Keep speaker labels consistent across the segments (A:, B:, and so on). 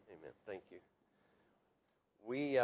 A: Amen. Thank you. We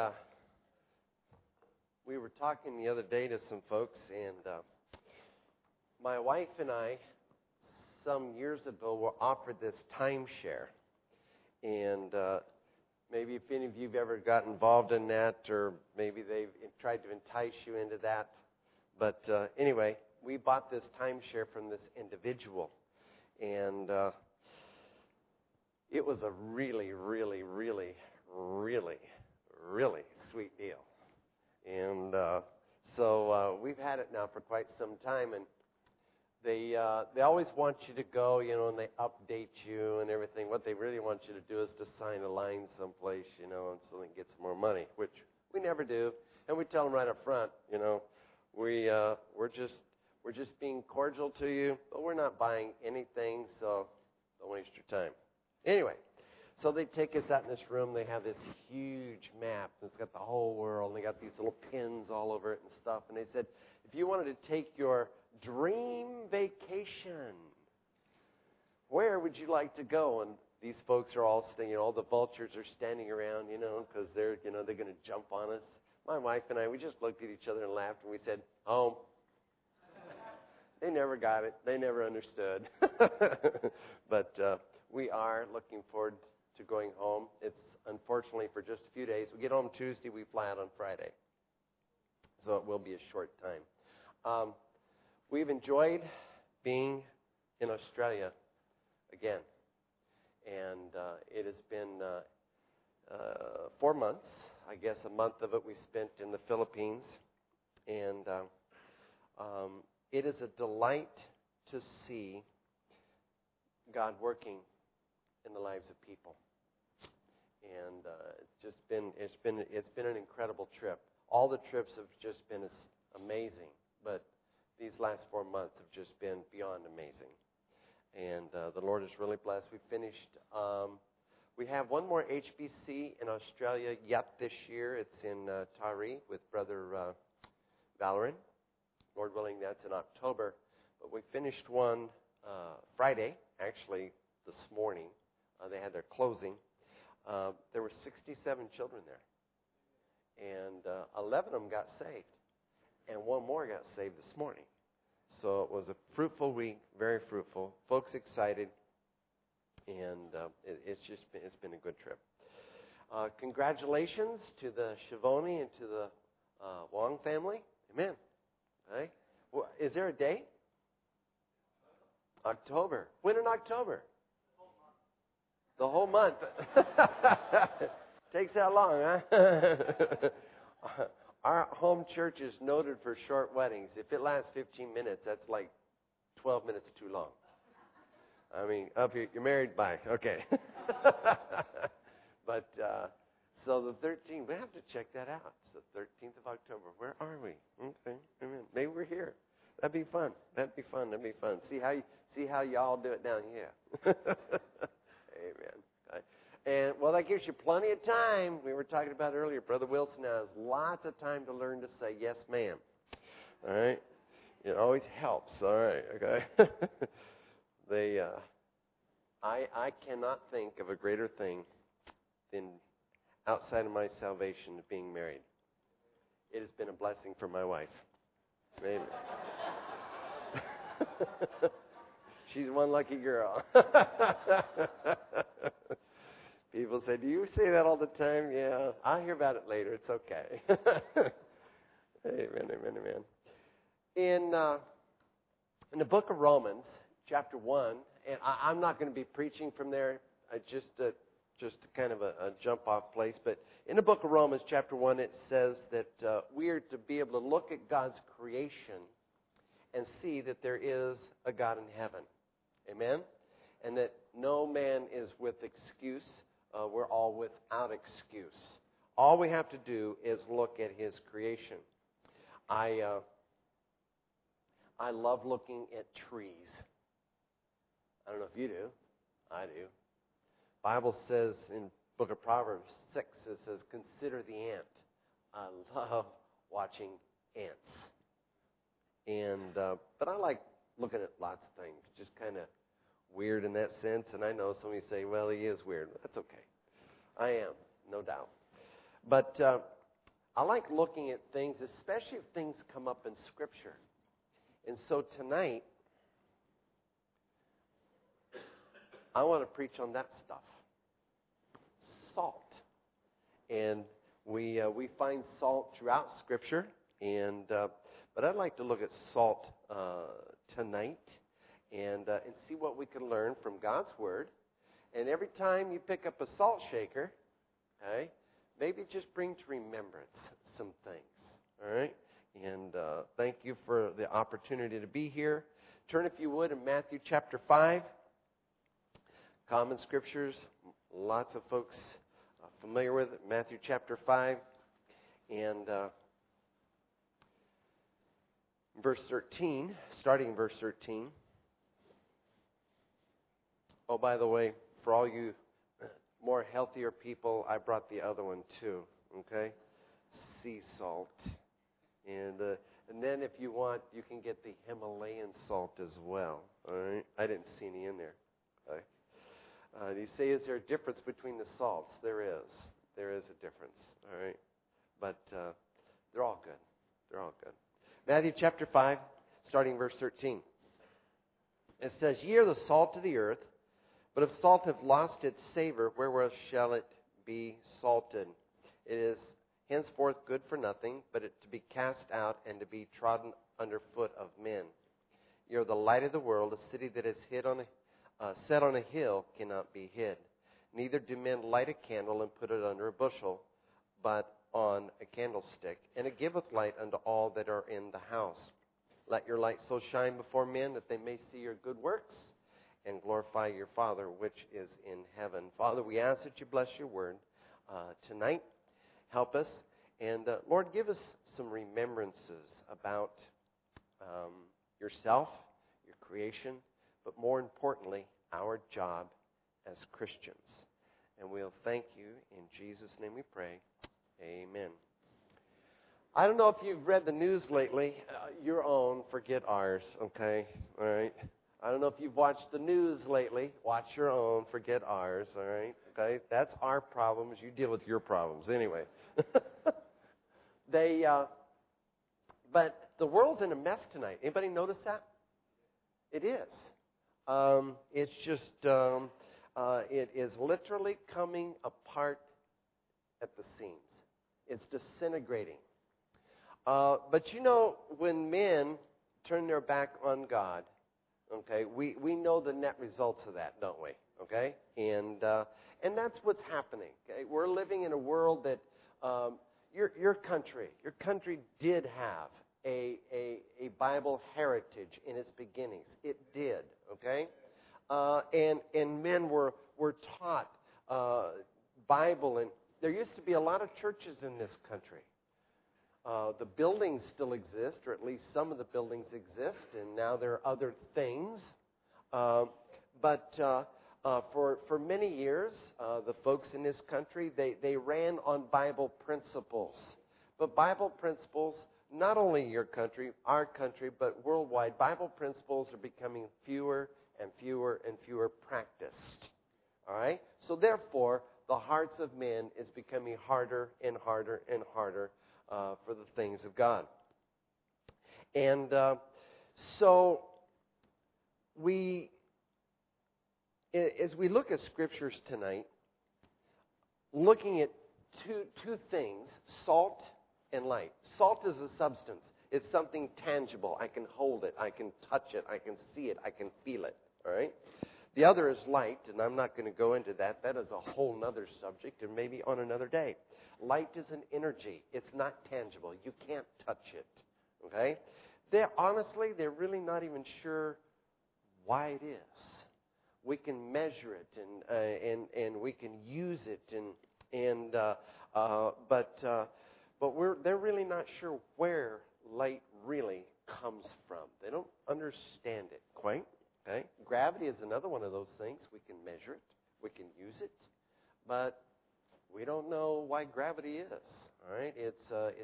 A: were talking the other day to some folks, and my wife and I, some years ago, were offered this timeshare. And maybe if any of you have ever got involved in that, or maybe they've tried to entice you into that. But anyway, we bought this timeshare from this individual. And it was a really, really, really, really, really sweet deal. And so we've had it now for quite some time, and they always want you to go, and they update you and everything. What they really want you to do is to sign a line someplace, and so they can get some more money, which we never do. And we tell them right up front, we're just being cordial to you, but we're not buying anything, so don't waste your time. Anyway, so they take us out in this room. They have this huge map that's got the whole world. And they got these little pins all over it and stuff. And they said, if you wanted to take your dream vacation, where would you like to go? And these folks are all standing, all the vultures are standing around, because they're going to jump on us. My wife and I, we just looked at each other and laughed, and we said, home. They never got it. They never understood. But we are looking forward to going home. It's unfortunately for just a few days. We get home Tuesday. We fly out on Friday. So it will be a short time. We've enjoyed being in Australia again. And it has been 4 months. I guess a month of it we spent in the Philippines. And it is a delight to see God working in the lives of people. And it's been an incredible trip. All the trips have just been amazing, but these last 4 months have just been beyond amazing. And the Lord is really blessed. We have one more HBC in Australia yet this year. It's in Taree with Brother Valoran. Lord willing, that's in October. But we finished one Friday, actually this morning. They had their closing. There were 67 children there. And 11 of them got saved. And one more got saved this morning. So it was a fruitful week, very fruitful. Folks excited. And it's been a good trip. Congratulations to the Schiavone and to the Wong family. Amen. Right? Well, is there a date? October. When in October? The whole month. Takes that long, huh? Our home church is noted for short weddings. If it lasts 15 minutes, that's like 12 minutes too long. I mean, up here, you're married by. Okay. But, so the 13th, we have to check that out. It's the 13th of October. Where are we? Okay. Amen. Maybe we're here. That'd be fun. See how y'all do it down here. Amen. Okay. And, well, that gives you plenty of time. We were talking about earlier. Brother Wilson has lots of time to learn to say yes, ma'am. All right? It always helps. All right. Okay. I cannot think of a greater thing than outside of my salvation of being married. It has been a blessing for my wife. Amen. She's one lucky girl. People say, do you say that all the time? Yeah, I'll hear about it later. It's okay. Amen. In the book of Romans, chapter 1, and I'm not going to be preaching from there, just kind of a jump-off place, but in the book of Romans, chapter 1, it says that we are to be able to look at God's creation and see that there is a God in heaven. Amen? And that no man is with excuse. We're all without excuse. All we have to do is look at His creation. I love looking at trees. I don't know if you do. I do. Bible says in book of Proverbs 6, it says, consider the ant. I love watching ants. And but I like looking at lots of things. Just kind of weird in that sense. And I know some of you say, well, he is weird. That's okay. I am, no doubt. But I like looking at things, especially if things come up in Scripture. And so tonight, I want to preach on that stuff. Salt. And we find salt throughout Scripture, but I'd like to look at salt tonight and see what we can learn from God's Word. And every time you pick up a salt shaker, okay, maybe just bring to remembrance some things. All right, and thank you for the opportunity to be here. Turn, if you would, in Matthew chapter 5. Common Scriptures, lots of folks familiar with it. Matthew chapter 5 and verse 13, starting in verse 13. Oh, by the way, for all you more healthier people, I brought the other one too, okay? Sea salt. And then if you want, you can get the Himalayan salt as well, all right? I didn't see any in there, okay? You say, is there a difference between the salts? There is. There is a difference, all right? But they're all good. They're all good. Matthew chapter 5, starting verse 13. It says, "Ye are the salt of the earth, but if salt have lost its savor, wherewith shall it be salted? It is henceforth good for nothing, but it to be cast out and to be trodden under foot of men. Ye are the light of the world. A city that is set on a hill cannot be hid. Neither do men light a candle and put it under a bushel, but on a candlestick, and it giveth light unto all that are in the house. Let your light so shine before men that they may see your good works and glorify your Father which is in heaven." Father, we ask that you bless your word tonight. Help us. And Lord, give us some remembrances about yourself, your creation, but more importantly, our job as Christians. And we'll thank you. In Jesus' name we pray. Amen. I don't know if you've read the news lately. Your own, forget ours, okay? All right? I don't know if you've watched the news lately. Watch your own, forget ours, all right? Okay? That's our problems. You deal with your problems. Anyway. But the world's in a mess tonight. Anybody notice that? It is. It's just, it is literally coming apart at the seams. It's disintegrating. But you know, when men turn their back on God, okay, we know the net results of that, don't we? Okay? And that's what's happening. Okay? We're living in a world that your country did have a Bible heritage in its beginnings. It did, okay? And men were taught Bible, and there used to be a lot of churches in this country. The buildings still exist, or at least some of the buildings exist, and now there are other things. But for many years, the folks in this country, they ran on Bible principles. But Bible principles, not only your country, our country, but worldwide, Bible principles are becoming fewer and fewer and fewer practiced. All right? So therefore, the hearts of men is becoming harder and harder and harder for the things of God. And so as we look at scriptures tonight, looking at two things, salt and light. Salt is a substance. It's something tangible. I can hold it. I can touch it. I can see it. I can feel it. All right? The other is light, and I'm not going to go into that. That is a whole other subject, and maybe on another day. Light is an energy. It's not tangible. You can't touch it. Okay? Honestly, they're really not even sure why it is. We can measure it, and we can use it, but they're really not sure where light really comes from. They don't understand it quite. Okay? Gravity is another one of those things. We can measure it. We can use it. But we don't know why gravity is. All right? It's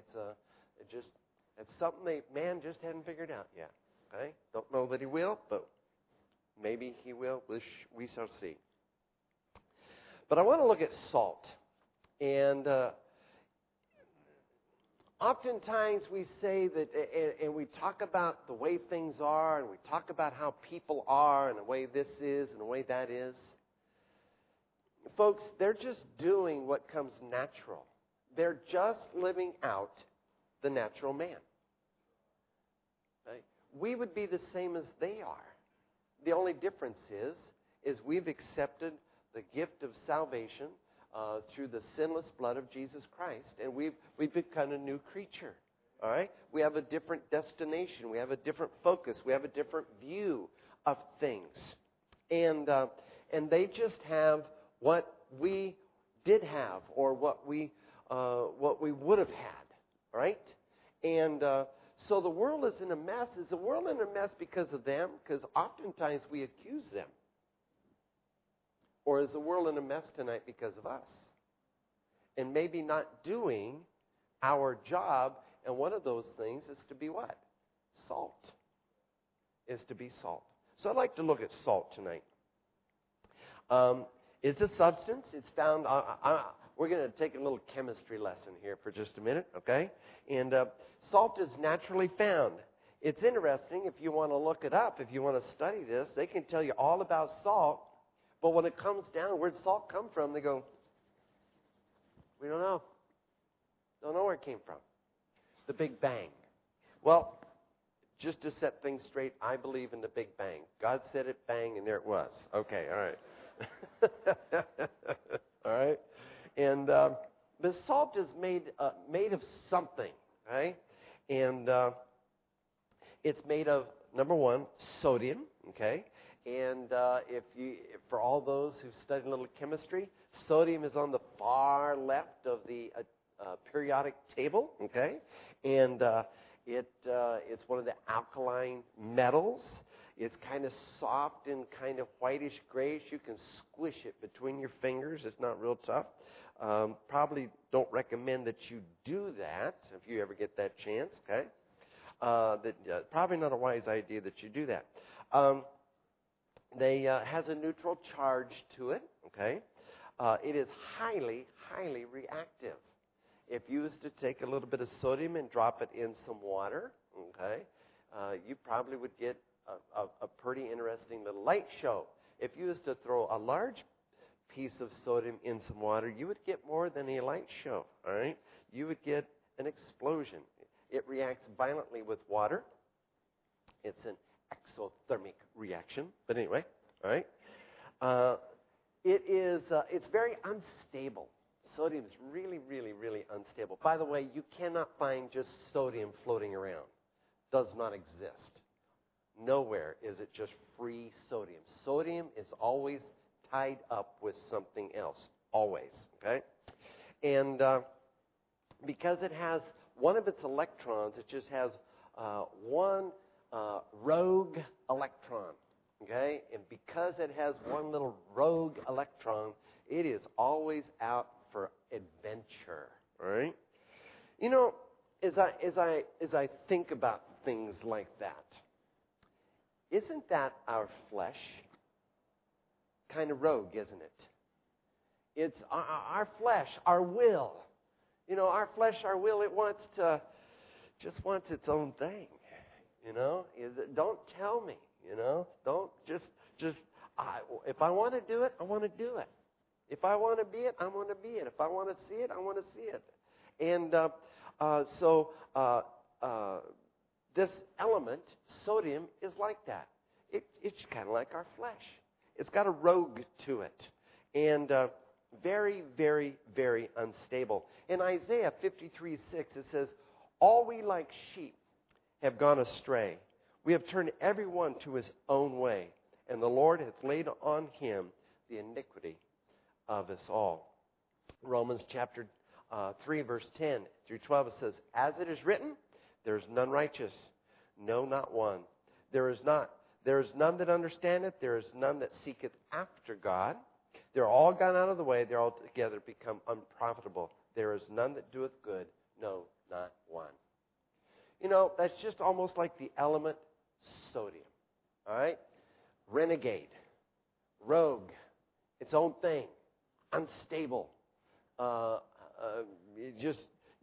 A: something man just hadn't figured out yet. Okay? Don't know that he will, but maybe he will. We shall see. But I want to look at salt. And oftentimes we say that, and we talk about the way things are, and we talk about how people are, and the way this is, and the way that is. Folks, they're just doing what comes natural. They're just living out the natural man. Right? We would be the same as they are. The only difference is we've accepted the gift of salvation through the sinless blood of Jesus Christ, and we've become a new creature. All right? We have a different destination. We have a different focus. We have a different view of things. And they just have what we did have, or what we would have had, right? And so the world is in a mess. Is the world in a mess because of them? Because oftentimes we accuse them. Or is the world in a mess tonight because of us? And maybe not doing our job, and one of those things is to be what? Salt. Is to be salt. So I'd like to look at salt tonight. It's a substance. It's found. We're going to take a little chemistry lesson here for just a minute, okay? And salt is naturally found. It's interesting if you want to look it up, if you want to study this, they can tell you all about salt. But when it comes down, where did salt come from? They go, we don't know. Don't know where it came from. The Big Bang. Well, just to set things straight, I believe in the Big Bang. God said it, bang, and there it was. Okay, all right. All right? And the salt is made of something, right? And it's made of, number one, sodium, okay? And for all those who've studied a little chemistry, sodium is on the far left of the periodic table, okay? And it's one of the alkaline metals. It's kind of soft and kind of whitish grayish. You can squish it between your fingers. It's not real tough. Probably don't recommend that you do that if you ever get that chance, okay? Probably not a wise idea that you do that. They has a neutral charge to it, okay? It is highly, highly reactive. If you was to take a little bit of sodium and drop it in some water, okay, you probably would get a pretty interesting little light show. If you was to throw a large piece of sodium in some water, you would get more than a light show, all right? You would get an explosion. It reacts violently with water. It's an exothermic reaction. But anyway, all right? It's very unstable. Sodium is really, really, really unstable. By the way, you cannot find just sodium floating around. Does not exist. Nowhere is it just free sodium. Sodium is always tied up with something else. Always, okay? And because it has one of its electrons, it just has one rogue electron, okay? And because it has one little rogue electron, it is always out for adventure, all right? You know, as I think about things like that, isn't that our flesh? Kind of rogue, isn't it? It's our flesh, our will. You know, our flesh, our will, it wants its own thing. You know, don't tell me. You know, don't just. If I want to do it, I want to do it. If I want to be it, I want to be it. If I want to see it, I want to see it. And so this element, sodium, is like that. It's kind of like our flesh. It's got a rogue to it, and very, very, very unstable. In Isaiah 53:6, it says, "All we like sheep have gone astray. We have turned everyone to his own way, and the Lord hath laid on him the iniquity of us all." Romans chapter 3, verse 10 through 12, it says, "As it is written, there is none righteous, no, not one. There is none that understandeth, there is none that seeketh after God. They're all gone out of the way, they're all together become unprofitable. There is none that doeth good, no, not one." You know, that's just almost like the element sodium. All right? Renegade. Rogue. Its own thing. Unstable. just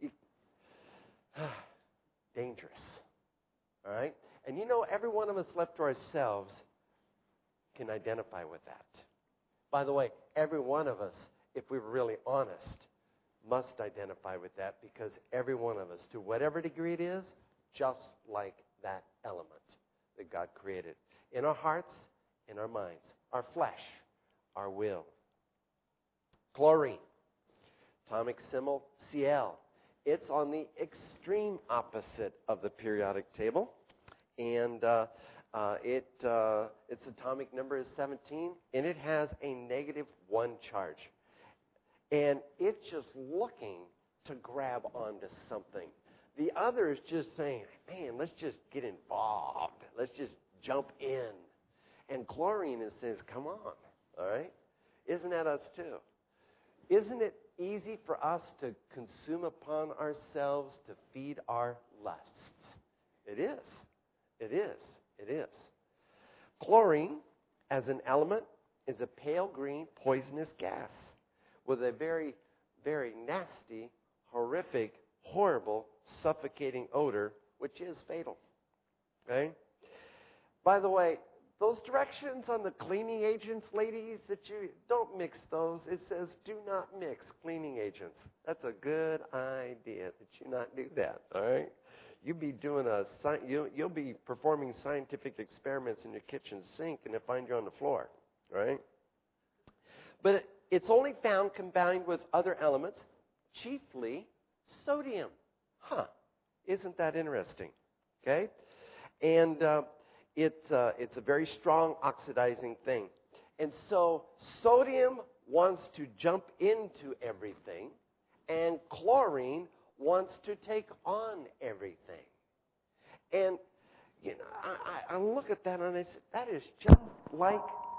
A: dangerous. All right? And you know, every one of us left to ourselves can identify with that. By the way, every one of us, if we're really honest, must identify with that, because every one of us, to whatever degree it is, just like that element that God created in our hearts, in our minds, our flesh, our will. Chlorine, atomic symbol Cl. It's on the extreme opposite of the periodic table, and its atomic number is 17, and it has a -1 charge. And it's just looking to grab onto something. The other is just saying, man, let's just get involved. Let's just jump in. And chlorine says, come on, all right? Isn't that us too? Isn't it easy for us to consume upon ourselves to feed our lusts? It is. It is. It is. Chlorine, as an element, is a pale green poisonous gas with a very, very nasty, horrific, horrible, suffocating odor, which is fatal. Okay? By the way, those directions on the cleaning agents, ladies, that you don't mix those. It says do not mix cleaning agents. That's a good idea that you not do that. All right? You'll be performing scientific experiments in your kitchen sink, and they'll find you on the floor. All right? But it's only found combined with other elements, chiefly sodium. Isn't that interesting? Okay? And it's a very strong oxidizing thing. And so sodium wants to jump into everything, and chlorine wants to take on everything. And, you know, I look at that and I say, that is just like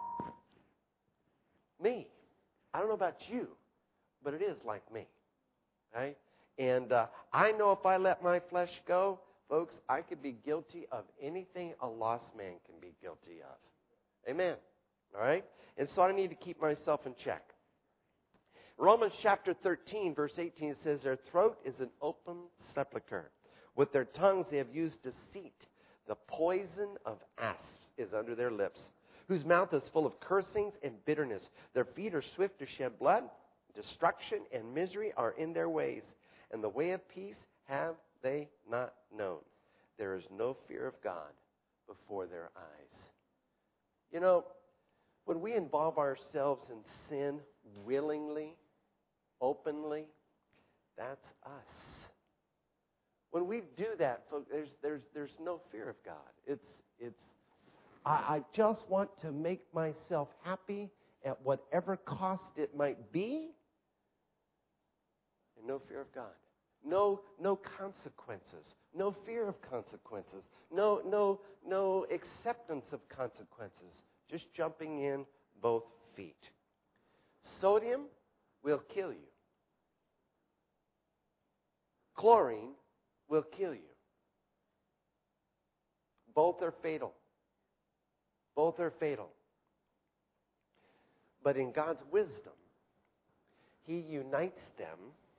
A: me. I don't know about you, but it is like me. Right? And I know if I let my flesh go, folks, I could be guilty of anything a lost man can be guilty of. Amen. All right? And so I need to keep myself in check. Romans chapter 13, verse 18 says, their throat is an open sepulcher. With their tongues they have used deceit. The poison of asps is under their lips, whose mouth is full of cursings and bitterness. Their feet are swift to shed blood. Destruction and misery are in their ways, and the way of peace have they not known. There is no fear of God before their eyes. You know, when we involve ourselves in sin willingly, openly, that's us. When we do that, folks, there's no fear of God. I just want to make myself happy at whatever cost it might be, and no fear of God. No consequences. No fear of consequences. No acceptance of consequences. Just jumping in both feet. Sodium will kill you. Chlorine will kill you. Both are fatal. Both are fatal. But in God's wisdom, He unites them,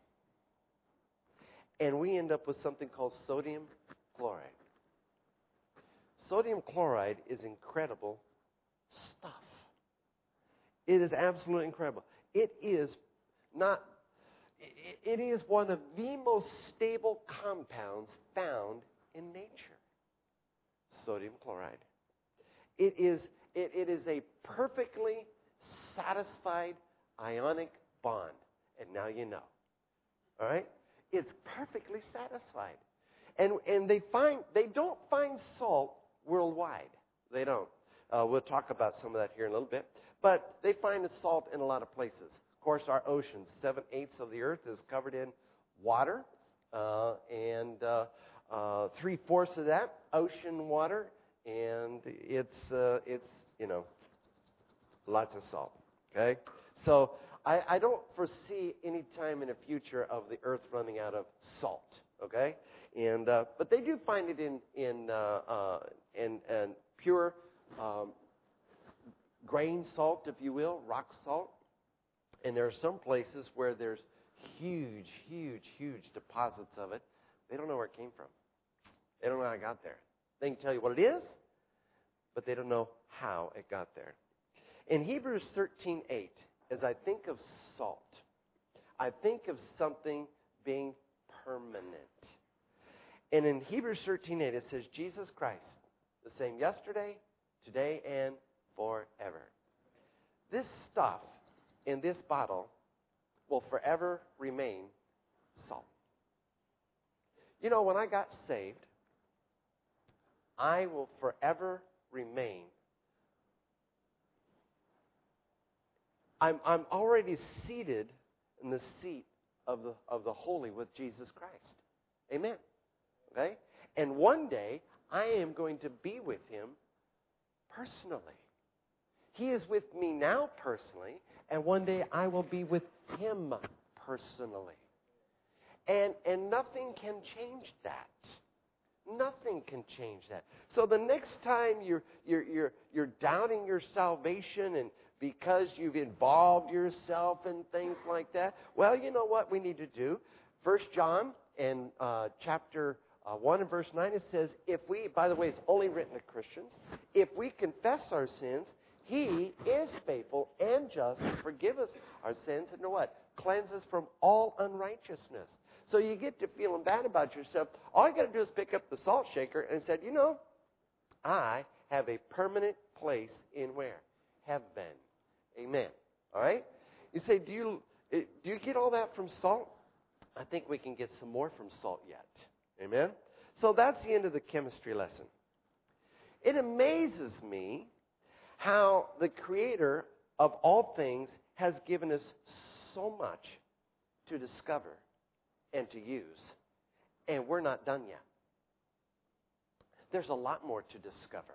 A: and we end up with something called sodium chloride. Sodium chloride is incredible stuff. It is absolutely incredible. It is one of the most stable compounds found in nature. Sodium chloride. It is a perfectly satisfied ionic bond. And now you know. All right? It's perfectly satisfied. And they don't find salt worldwide. They don't. We'll talk about some of that here in a little bit. But they find the salt in a lot of places. Of course, our oceans, 7/8 of the earth is covered in water, and 3/4 of that ocean water, and it's lots of salt. Okay, so I don't foresee any time in the future of the earth running out of salt. Okay, and but they do find it in pure grain salt, if you will, rock salt. And there are some places where there's huge, huge, huge deposits of it. They don't know where it came from. They don't know how it got there. They can tell you what it is, but they don't know how it got there. In Hebrews 13:8, as I think of salt, I think of something being permanent. And in Hebrews 13:8, it says, Jesus Christ, the same yesterday, today, and forever. This stuff in this bottle will forever remain salt. You know, when I got saved, I will forever remain. I'm already seated in the seat of the holy with Jesus Christ. Amen. Okay? And one day, I am going to be with him personally. He is with me now personally, and one day I will be with him personally. And nothing can change that. Nothing can change that. So the next time you're doubting your salvation and because you've involved yourself in things like that, well, you know what we need to do. 1 John in chapter 1 and verse 9, it says, if we, by the way, it's only written to Christians, if we confess our sins, he is faithful and just to forgive us our sins and to what? Cleanse us from all unrighteousness. So you get to feeling bad about yourself. All you got to do is pick up the salt shaker and say, you know, I have a permanent place in where? Heaven. Amen. All right? You say, do you get all that from salt? I think we can get some more from salt yet. Amen? So that's the end of the chemistry lesson. It amazes me how the Creator of all things has given us so much to discover and to use, and we're not done yet. There's a lot more to discover.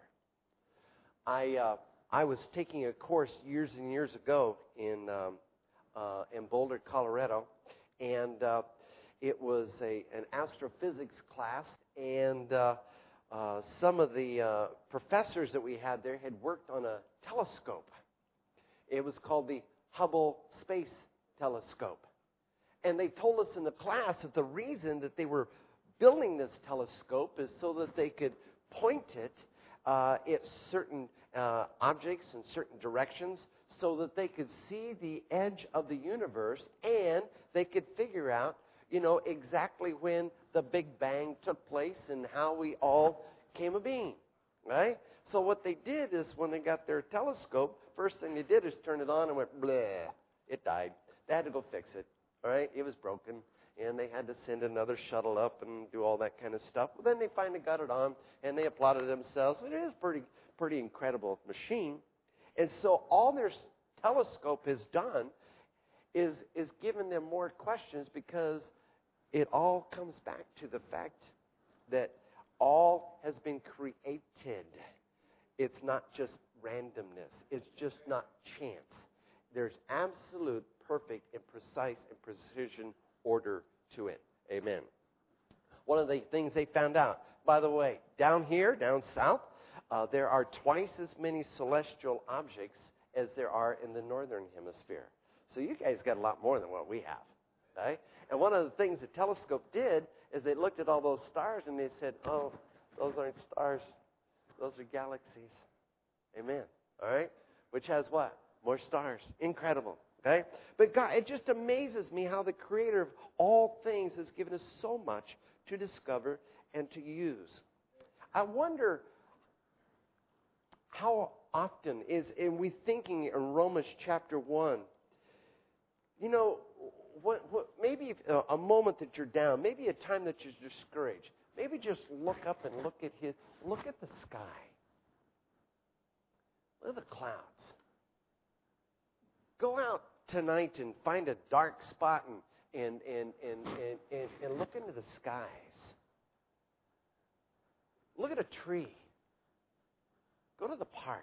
A: I was taking a course years and years ago in Boulder, Colorado, and it was an astrophysics class, and some of the professors that we had there had worked on a telescope. It was called the Hubble Space Telescope. And they told us in the class that the reason that they were building this telescope is so that they could point it at certain objects in certain directions so that they could see the edge of the universe and they could figure out, you know, exactly when the Big Bang took place and how we all came a being, right? So what they did is when they got their telescope, first thing they did is turn it on and went, bleh, it died. They had to go fix it, all right? It was broken, and they had to send another shuttle up and do all that kind of stuff. But then they finally got it on, and they applauded themselves. It is a pretty incredible machine. And so all their telescope has done is given them more questions because it all comes back to the fact that all has been created. It's not just randomness. It's just not chance. There's absolute, perfect, and precise and precision order to it. Amen. One of the things they found out, by the way, down here, down south, there are twice as many celestial objects as there are in the northern hemisphere. So you guys got a lot more than what we have. Right? And one of the things the telescope did is they looked at all those stars and they said, oh, those aren't stars. Those are galaxies. Amen. All right? Which has what? More stars. Incredible. Okay? But God, it just amazes me how the Creator of all things has given us so much to discover and to use. I wonder how often are we thinking in Romans chapter 1, you know, maybe a moment that you're down, maybe a time that you're discouraged, maybe just look up and look at the sky. Look at the clouds. Go out tonight and find a dark spot and look into the skies. Look at a tree. Go to the park.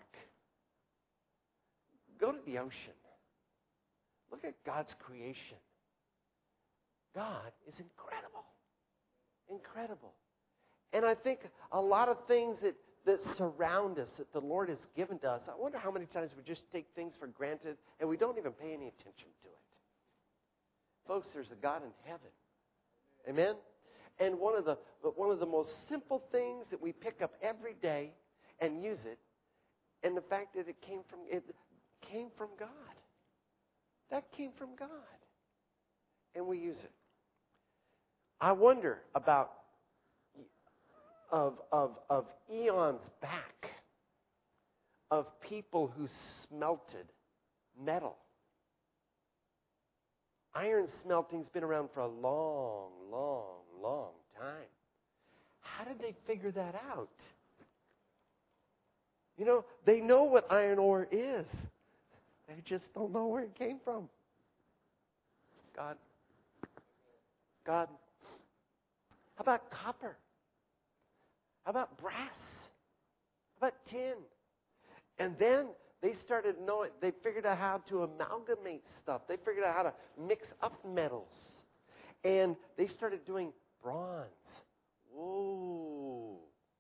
A: Go to the ocean. Look at God's creation. God is incredible. Incredible. And I think a lot of things that surround us, that the Lord has given to us, I wonder how many times we just take things for granted and we don't even pay any attention to it. Folks, there's a God in heaven. Amen? And one of the most simple things that we pick up every day and use it, and the fact that it came from God. That came from God. And we use it. I wonder about of eons back of people who smelted metal. Iron smelting's been around for a long, long, long time. How did they figure that out? You know, they know what iron ore is. They just don't know where it came from. God. How about copper? How about brass? How about tin? And then they started knowing, they figured out how to amalgamate stuff. They figured out how to mix up metals. And they started doing bronze. Whoa.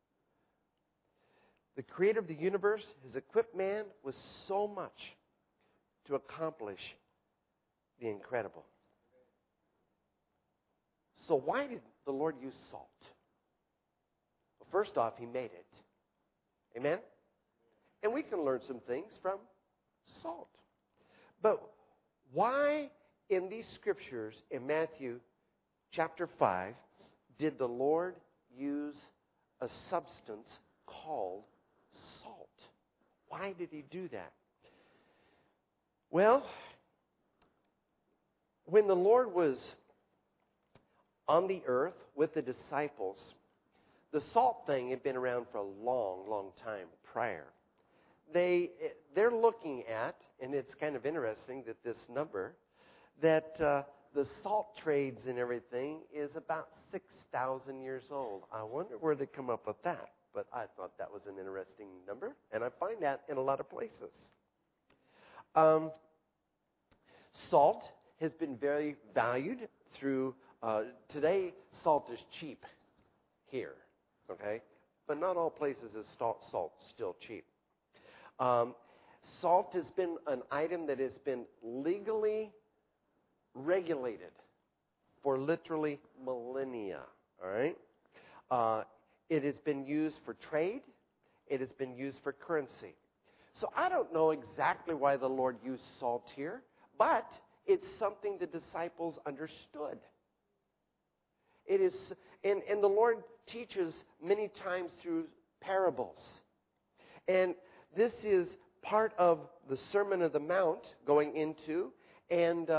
A: The creator of the universe has equipped man with so much to accomplish the incredible. So why did the Lord use salt? Well, first off, He made it. Amen? And we can learn some things from salt. But why in these scriptures in Matthew chapter 5 did the Lord use a substance called salt? Why did He do that? Well, when the Lord was on the earth with the disciples, the salt thing had been around for a long, long time prior. They're looking at, and it's kind of interesting that this number, that the salt trades and everything is about 6,000 years old. I wonder where they come up with that, but I thought that was an interesting number, and I find that in a lot of places. Salt has been very valued through, today salt is cheap here, okay? But not all places is salt still cheap. Salt has been an item that has been legally regulated for literally millennia, all right? It has been used for trade. It has been used for currency. So I don't know exactly why the Lord used salt here, but it's something the disciples understood. It is, and the Lord teaches many times through parables. And this is part of the Sermon on the Mount going into, and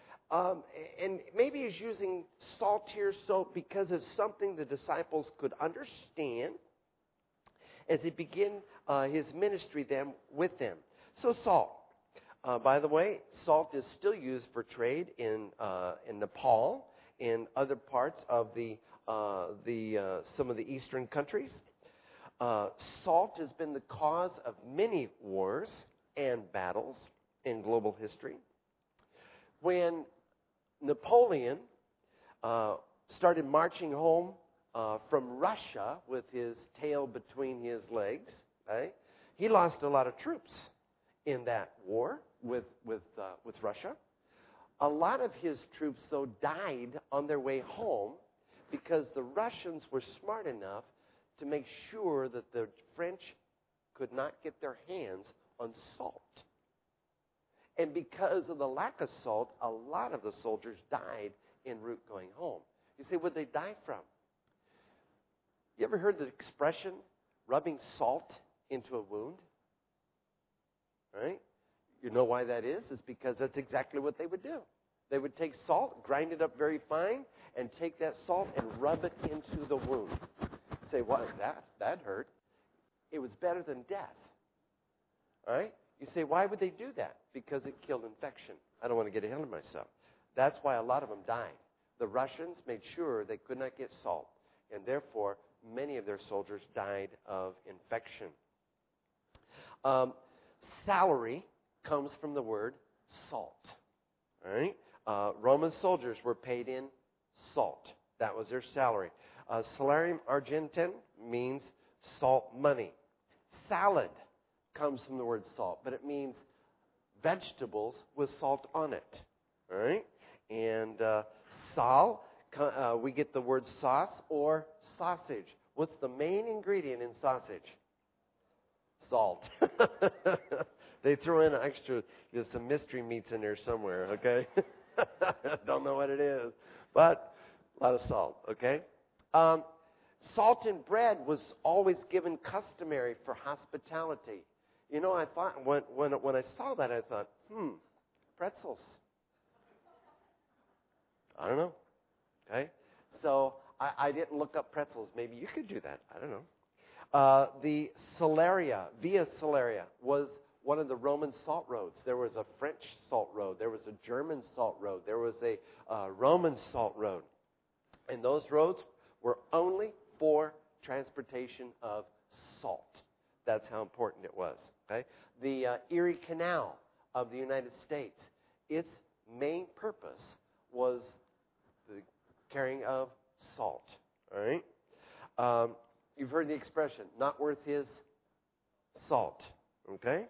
A: maybe he's using salt here so because it's something the disciples could understand as he began his ministry with them. So salt. By the way, salt is still used for trade in Nepal, in other parts of some of the eastern countries. Salt has been the cause of many wars and battles in global history. When Napoleon started marching home from Russia with his tail between his legs, right, he lost a lot of troops in that war with Russia. A lot of his troops, though, died on their way home because the Russians were smart enough to make sure that the French could not get their hands on salt. And because of the lack of salt, a lot of the soldiers died en route going home. You say, what did they die from? You ever heard the expression, rubbing salt into a wound? Right? You know why that is? It's because that's exactly what they would do. They would take salt, grind it up very fine, and take that salt and rub it into the wound. You say, what? That hurt. It was better than death. All right? You say, why would they do that? Because it killed infection. I don't want to get ahead of myself. That's why a lot of them died. The Russians made sure they could not get salt, and therefore many of their soldiers died of infection. Salary comes from the word salt. All right? Roman soldiers were paid in salt. That was their salary. Salarium argentum means salt money. Salad comes from the word salt, but it means vegetables with salt on it. All right? And we get the word sauce or sausage. What's the main ingredient in sausage? Salt. They throw in extra, some mystery meats in there somewhere, okay? Don't know what it is, but a lot of salt, okay? Salt in bread was always given customary for hospitality. You know, I thought, when I saw that, I thought, pretzels. I don't know, okay? So I didn't look up pretzels. Maybe you could do that. I don't know. The Salaria, Via Salaria, was one of the Roman salt roads. There was a French salt road. There was a German salt road. There was a Roman salt road. And those roads were only for transportation of salt. That's how important it was. Okay? The Erie Canal of the United States, its main purpose was the carrying of salt. All right? You've heard the expression, not worth his salt. Okay?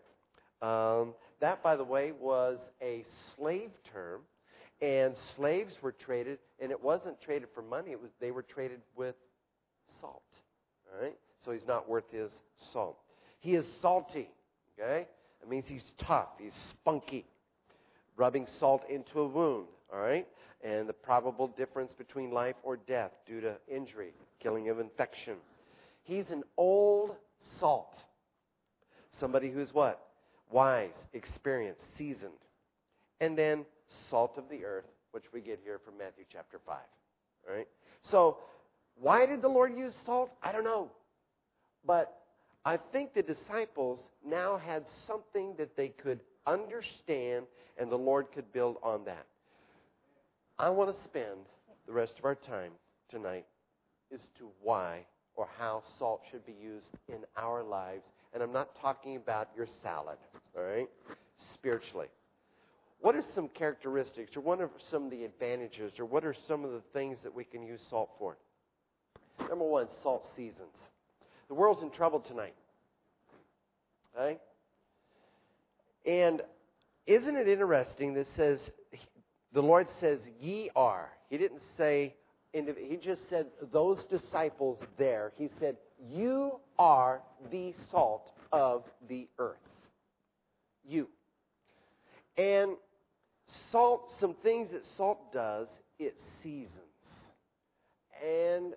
A: That, by the way, was a slave term, and slaves were traded, and it wasn't traded for money. They were traded with salt. All right? So he's not worth his salt. He is salty. Okay? It means he's tough. He's spunky. Rubbing salt into a wound. All right? And the probable difference between life or death due to injury, killing of infection. He's an old salt. Somebody who's what? Wise, experienced, seasoned. And then salt of the earth, which we get here from Matthew chapter 5. All right? So, why did the Lord use salt? I don't know. But I think the disciples now had something that they could understand, and the Lord could build on that. I want to spend the rest of our time tonight as to why or how salt should be used in our lives. And I'm not talking about your salad, all right? Spiritually. What are some characteristics, or what are some of the advantages, or what are some of the things that we can use salt for? Number one, salt seasons. The world's in trouble tonight. Okay? And isn't it interesting that says, the Lord says, ye are. He didn't say, he just said those disciples there. He said, you are the salt of the earth. You. And salt, some things that salt does, it seasons. And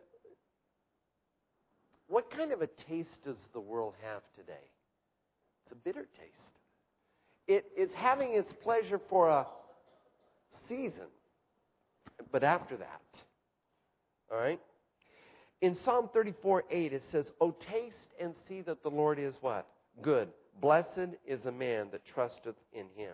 A: what kind of a taste does the world have today? It's a bitter taste. It's having its pleasure for a season, but after that. All right? In Psalm 34:8, it says, O taste and see that the Lord is what? Good. Blessed is a man that trusteth in him.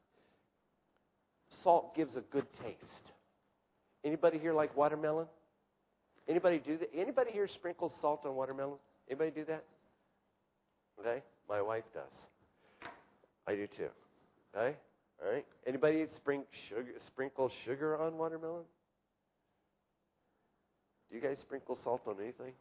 A: Salt gives a good taste. Anybody here like watermelon? Anybody do that? Anybody here sprinkle salt on watermelon? Anybody do that? Okay? My wife does. I do too. Okay? All right? Anybody sprinkle sugar on watermelon? Do you guys sprinkle salt on anything?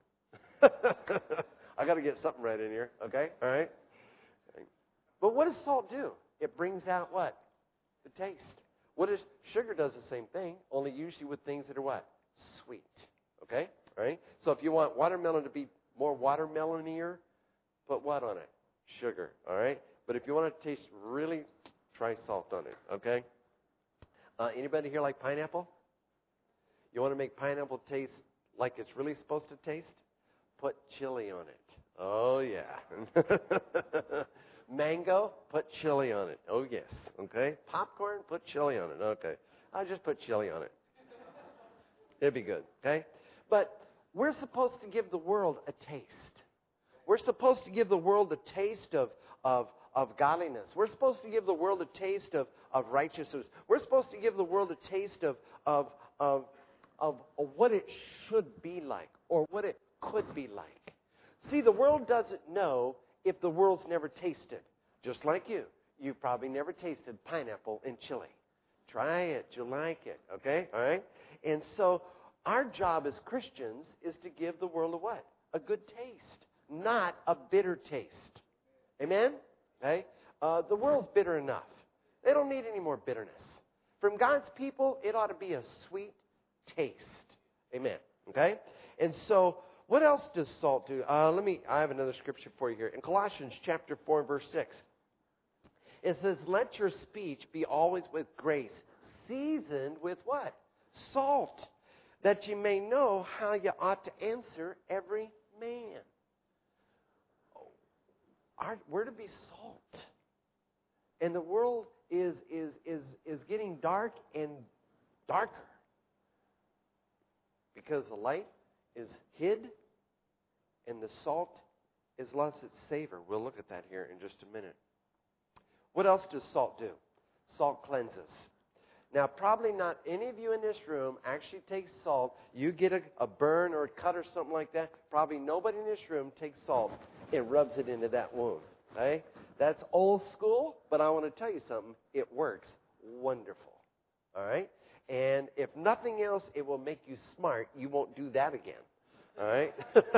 A: I got to get something right in here. Okay? All right? Okay. But what does salt do? It brings out what? The taste. Sugar does the same thing, only usually with things that are what? Sweet. Okay? All right? So if you want watermelon to be more watermelonier, put what on it? Sugar. All right? But if you want it to taste really, try salt on it. Okay? Anybody here like pineapple? You want to make pineapple taste like it's really supposed to taste? Put chili on it. Oh, yeah. Mango, put chili on it. Oh, yes. Okay? Popcorn, put chili on it. Okay. I'll just put chili on it. It'd be good. Okay? But we're supposed to give the world a taste. We're supposed to give the world a taste of godliness. We're supposed to give the world a taste of righteousness. We're supposed to give the world a taste of what it should be like or what it could be like. See, the world doesn't know if the world's never tasted. Just like you. You've probably never tasted pineapple and chili. Try it. You'll like it. Okay? All right? And so our job as Christians is to give the world a what? A good taste. Not a bitter taste. Amen? Okay? The world's bitter enough. They don't need any more bitterness. From God's people, it ought to be a sweet taste. Amen. Okay? And so, what else does salt do? I have another scripture for you here. In Colossians chapter 4 and verse 6, it says, let your speech be always with grace, seasoned with what? Salt, that you may know how you ought to answer every man. We're to be salt. And the world is getting dark and darker. Because the light is hid and the salt is lost its savor. We'll look at that here in just a minute. What else does salt do? Salt cleanses. Now, probably not any of you in this room actually takes salt. You get a burn or a cut or something like that. Probably nobody in this room takes salt and rubs it into that wound. Okay? That's old school, but I want to tell you something. It works wonderful. All right? And if nothing else, it will make you smart. You won't do that again. All right?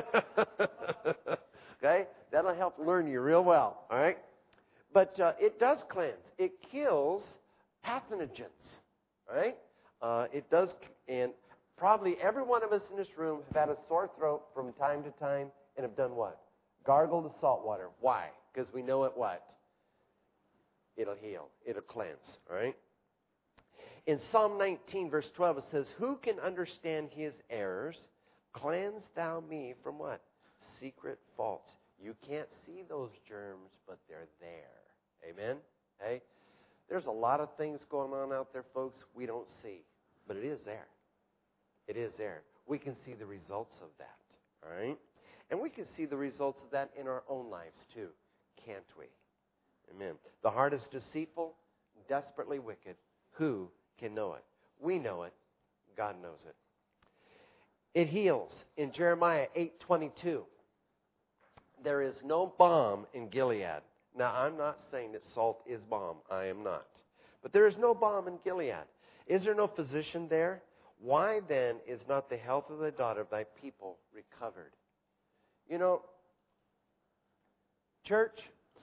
A: Okay? That'll help learn you real well. All right? But it does cleanse. It kills pathogens. All right? It does, and probably every one of us in this room have had a sore throat from time to time and have done what? Gargled the salt water. Why? Because we know it what? It'll heal. It'll cleanse. All right? In Psalm 19, verse 12, it says, who can understand his errors? Cleanse thou me from what? Secret faults. You can't see those germs, but they're there. Amen? Hey? There's a lot of things going on out there, folks, we don't see. But it is there. It is there. We can see the results of that. All right? And we can see the results of that in our own lives, too. Can't we? Amen. The heart is deceitful, desperately wicked. Who can know it? We know it. God knows it. It heals. In Jeremiah 8:22, there is no balm in Gilead. Now, I'm not saying that salt is balm. I am not. But there is no balm in Gilead. Is there no physician there? Why then is not the health of the daughter of thy people recovered? You know, church,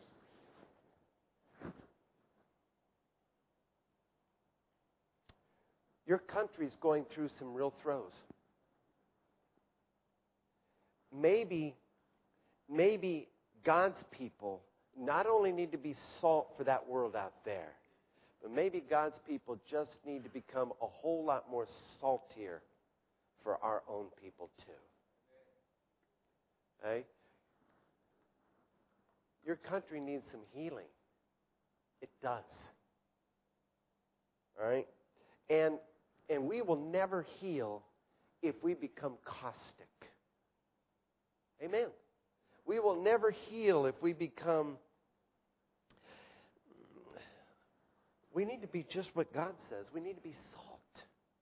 A: your country's going through some real throes. Maybe God's people not only need to be salt for that world out there, but maybe God's people just need to become a whole lot more saltier for our own people too. Okay? Your country needs some healing. It does. All right? And we will never heal if we become caustic. Amen. We will never heal if we become... We need to be just what God says. We need to be salt.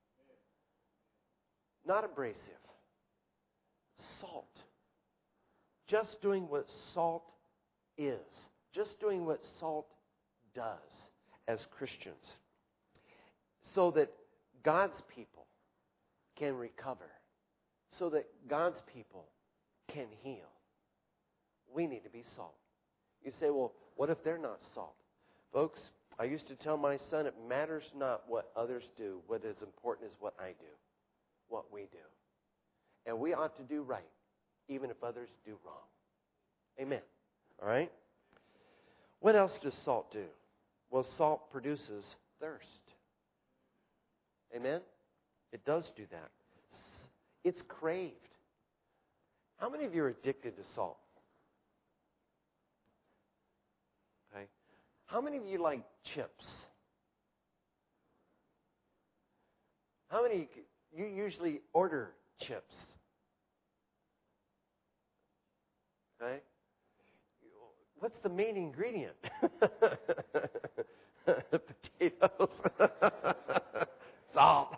A: Not abrasive. Salt. Just doing what salt is. Just doing what salt does as Christians. So that God's people can recover. So that God's people can heal. We need to be salt. You say, well, what if they're not salt? Folks, I used to tell my son, it matters not what others do. What is important is what I do. What we do. And we ought to do right, even if others do wrong. Amen. All right? What else does salt do? Well, salt produces thirst. Amen? It does do that. It's craved. How many of you are addicted to salt? Okay. How many of you like chips? How many you usually order chips? Okay. What's the main ingredient? Potatoes. Salt.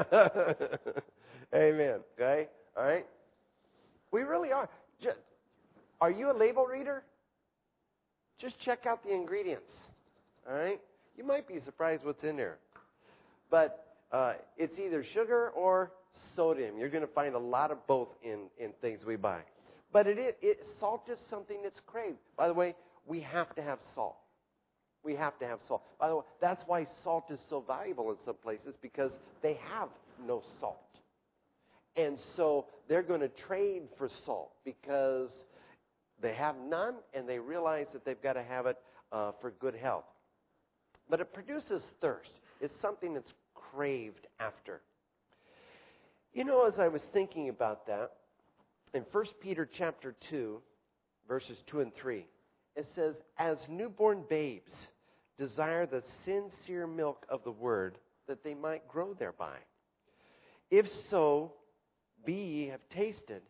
A: Amen. Okay? All right? We really are. Are you a label reader? Just check out the ingredients. All right? You might be surprised what's in there. But it's either sugar or sodium. You're going to find a lot of both in things we buy. But salt is something that's craved. By the way, we have to have salt. We have to have salt. By the way, that's why salt is so valuable in some places, because they have no salt. And so they're going to trade for salt because they have none, and they realize that they've got to have it for good health. But it produces thirst. It's something that's craved after. You know, as I was thinking about that, in 1 Peter chapter 2, verses 2 and 3, it says, "As newborn babes desire the sincere milk of the word, that they might grow thereby. If so, ye have tasted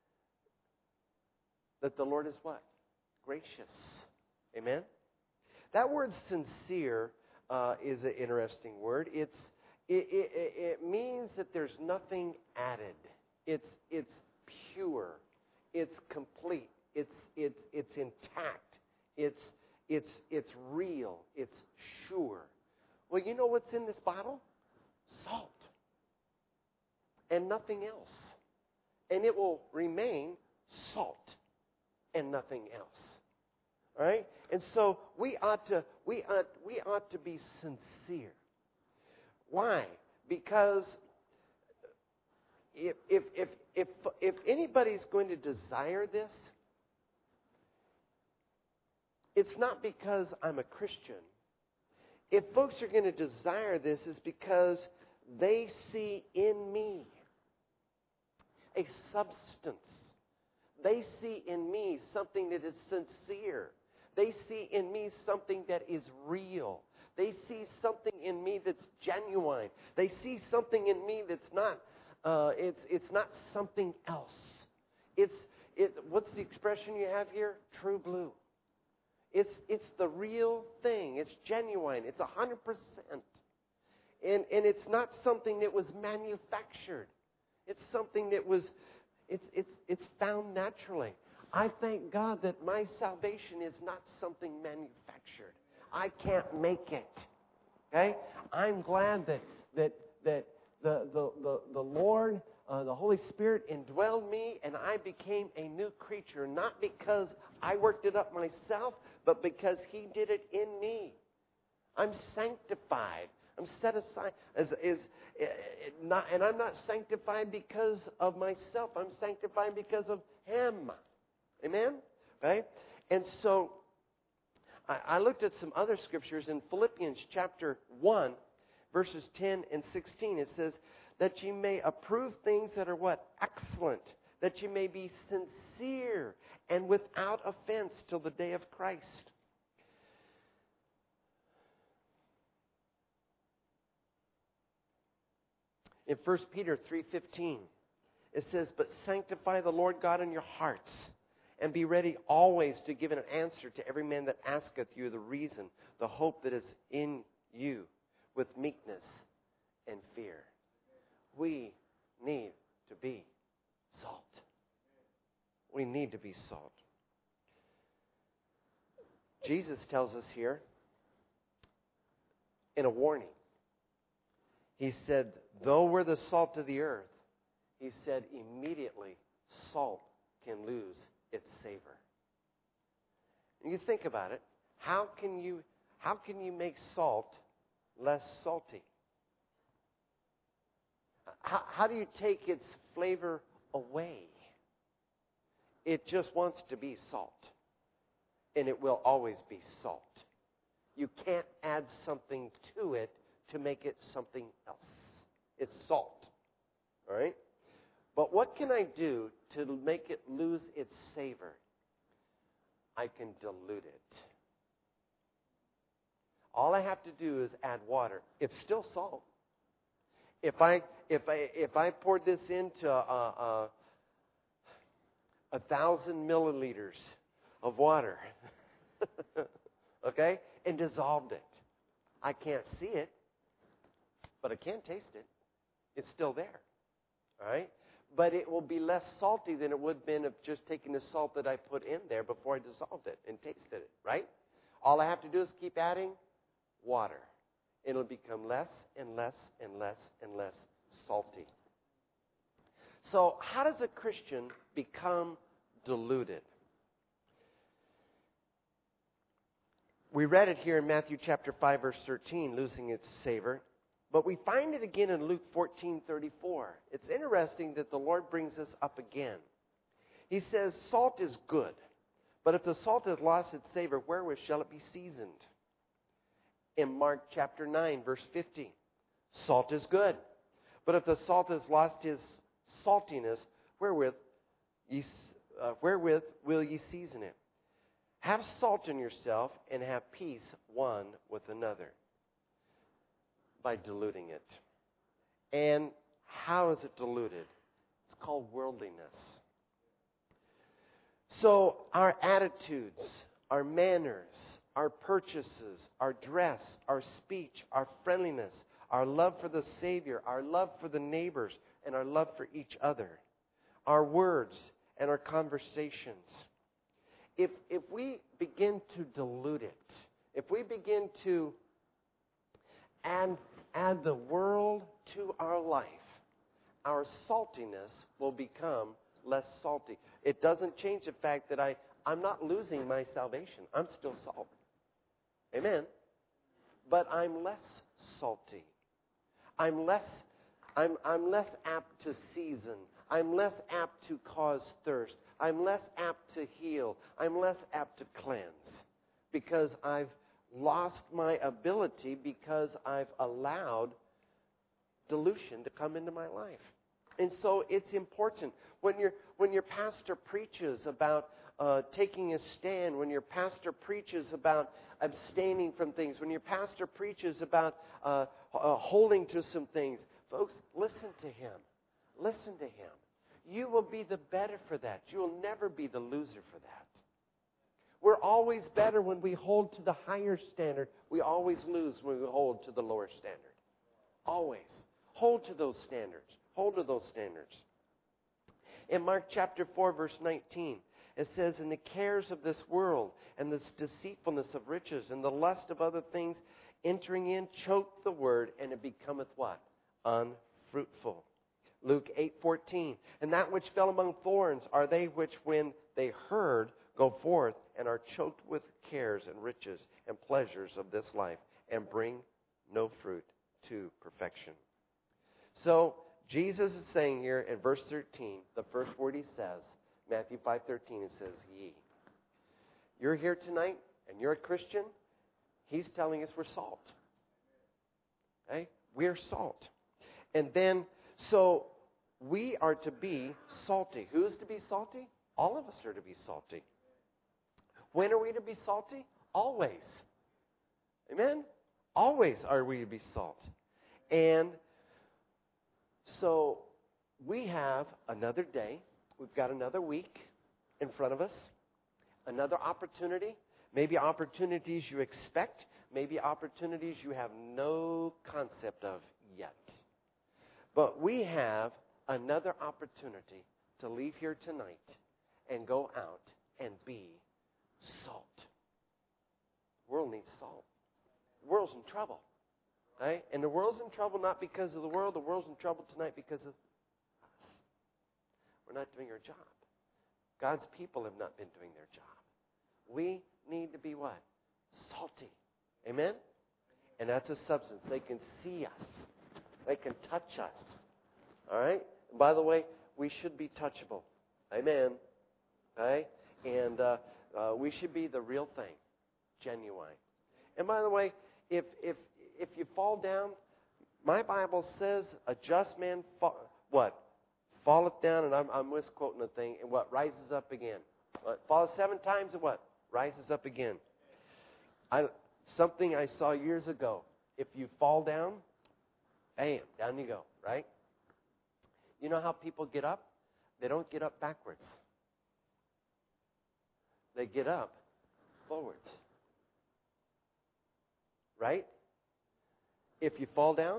A: that the Lord is" what? Gracious. Amen? That word sincere is an interesting word. It means that there's nothing added. It's pure. It's complete. It's intact. It's real. It's sure. Well, you know what's in this bottle? Salt. And nothing else. And it will remain salt and nothing else. All right? And so we ought to be sincere. Why? Because if anybody's going to desire this, it's not because I'm a Christian. If folks are going to desire this, it's because they see in me a substance. They see in me something that is sincere. They see in me something that is real. They see something in me that's genuine. They see something in me that's not. It's not something else. What's the expression you have here? True blue. It's the real thing. It's genuine. It's 100%. And it's not something that was manufactured. It's something that was. It's found naturally. I thank God that my salvation is not something manufactured. I can't make it. Okay? I'm glad that the Lord, the Holy Spirit indwelled me, and I became a new creature, not because I worked it up myself, but because He did it in me. I'm sanctified. I'm set aside and I'm not sanctified because of myself. I'm sanctified because of Him. Amen? Right? And so I looked at some other scriptures in Philippians chapter 1, verses 10 and 16. It says, that ye may approve things that are what? Excellent. That ye may be sincere and without offense till the day of Christ. In 1 Peter 3:15, it says, but sanctify the Lord God in your hearts, and be ready always to give an answer to every man that asketh you the reason, the hope that is in you, with meekness and fear. We need to be salt. We need to be salt. Jesus tells us here in a warning. He said, though we're the salt of the earth, He said immediately salt can lose its savor. And you think about it, how can you make salt less salty? How do you take its flavor away? It just wants to be salt. And it will always be salt. You can't add something to it to make it something else. It's salt. All right? But what can I do to make it lose its savor? I can dilute it. All I have to do is add water. It's still salt. If I poured this into 1,000 milliliters of water, okay, and dissolved it, I can't see it, but I can taste it. It's still there, all right? But it will be less salty than it would have been of just taking the salt that I put in there before I dissolved it and tasted it, right? All I have to do is keep adding water. It'll become less and less and less and less salty. So how does a Christian become diluted? We read it here in Matthew chapter 5, verse 13, losing its savor. But we find it again in Luke 14:34. It's interesting that the Lord brings this up again. He says, salt is good, but if the salt has lost its savor, wherewith shall it be seasoned? In Mark chapter 9, verse 50, salt is good, but if the salt has lost his saltiness, wherewith will ye season it? Have salt in yourself and have peace one with another. By diluting it. And how is it diluted? It's called worldliness. So our attitudes, our manners, our purchases, our dress, our speech, our friendliness, our love for the Savior, our love for the neighbors, and our love for each other, our words and our conversations. If we begin to dilute it, if we begin to add the world to our life, our saltiness will become less salty. It doesn't change the fact that I'm not losing my salvation. I'm still salt. Amen. But I'm less salty. I'm less apt to season. I'm less apt to cause thirst. I'm less apt to heal. I'm less apt to cleanse because I've lost my ability because I've allowed dilution to come into my life. And so it's important when your pastor preaches about taking a stand, when your pastor preaches about abstaining from things, when your pastor preaches about holding to some things, folks, listen to him. Listen to him. You will be the better for that. You will never be the loser for that. We're always better when we hold to the higher standard. We always lose when we hold to the lower standard. Always. Hold to those standards. Hold to those standards. In Mark chapter 4, verse 19, it says, "And the cares of this world, and the deceitfulness of riches, and the lust of other things entering in, choke the word, and it becometh" what? Unfruitful. Luke 8:14, "And that which fell among thorns are they which, when they heard, go forth and are choked with cares and riches and pleasures of this life, and bring no fruit to perfection." So Jesus is saying here in verse 13, the first word he says, Matthew 5:13, it says, "Ye." You're here tonight and you're a Christian. He's telling us we're salt. Okay? We're salt. And then, so we are to be salty. Who's to be salty? All of us are to be salty. When are we to be salty? Always. Amen? Always are we to be salt. And so we have another day. We've got another week in front of us. Another opportunity. Maybe opportunities you expect. Maybe opportunities you have no concept of yet. But we have another opportunity to leave here tonight and go out and be salt. The world needs salt. The world's in trouble. Right? And the world's in trouble not because of the world. The world's in trouble tonight because of us. We're not doing our job. God's people have not been doing their job. We need to be what? Salty. Amen? And that's a substance. They can see us. They can touch us. All right? And by the way, we should be touchable. Amen? Okay? And we should be the real thing. Genuine. And by the way, if you fall down, my Bible says a just man falleth down, and I'm misquoting the thing, and what? Rises up again. Falls 7 times and what? Rises up again. Something I saw years ago. If you fall down, bam, down you go, right? You know how people get up? They don't get up backwards. They get up forwards. Right? If you fall down,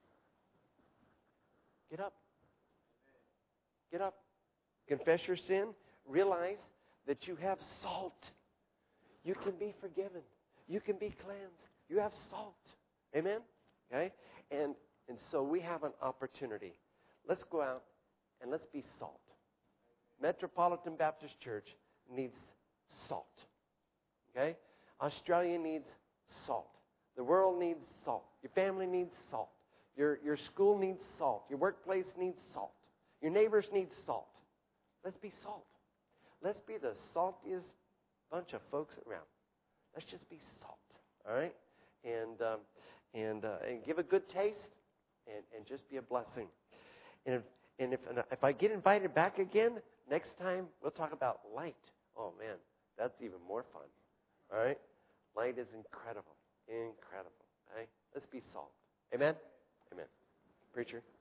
A: get up. Get up. Confess your sin. Realize that you have salt. You can be forgiven. You can be cleansed. You have salt. Amen? Okay? And so we have an opportunity. Let's go out and let's be salt. Metropolitan Baptist Church needs salt. Okay? Australia needs salt. The world needs salt. Your family needs salt. Your school needs salt. Your workplace needs salt. Your neighbors need salt. Let's be salt. Let's be the saltiest bunch of folks around. Let's just be salt, all right? And give a good taste, and just be a blessing. And if I get invited back again, next time we'll talk about light. Oh, man, that's even more fun, all right? Light is incredible, incredible, right? Let's be salt. Amen? Amen. Preacher?